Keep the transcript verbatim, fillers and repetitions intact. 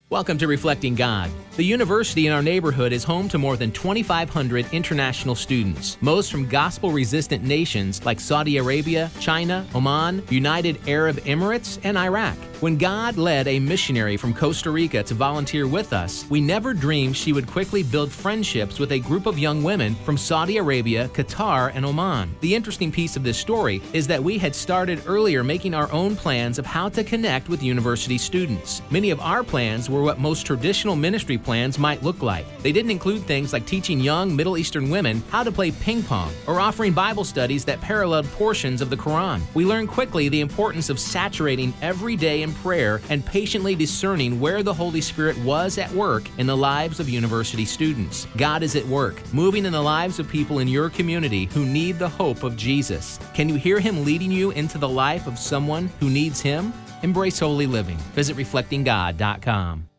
Welcome to Reflecting God. The university in our neighborhood is home to more than twenty-five hundred international students, most from gospel-resistant nations like Saudi Arabia, China, Oman, United Arab Emirates, and Iraq. When God led a missionary from Costa Rica to volunteer with us, we never dreamed she would quickly build friendships with a group of young women from Saudi Arabia, Qatar, and Oman. The interesting piece of this story is that we had started earlier making our own plans of how to connect with university students. Many of our plans were what most traditional ministry plans might look like. They didn't include things like teaching young Middle Eastern women how to play ping pong or offering Bible studies that paralleled portions of the Quran. We learned quickly the importance of saturating every day in prayer and patiently discerning where the Holy Spirit was at work in the lives of university students. God is at work, moving in the lives of people in your community who need the hope of Jesus. Can you hear Him leading you into the life of someone who needs Him? Embrace holy living. Visit reflecting god dot com.